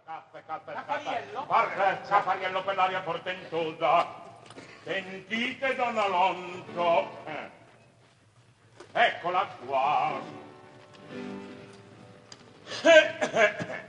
Caffariello? Caffariello per l'aria portentosa. Sentite, Don Alonso. Eccola qua.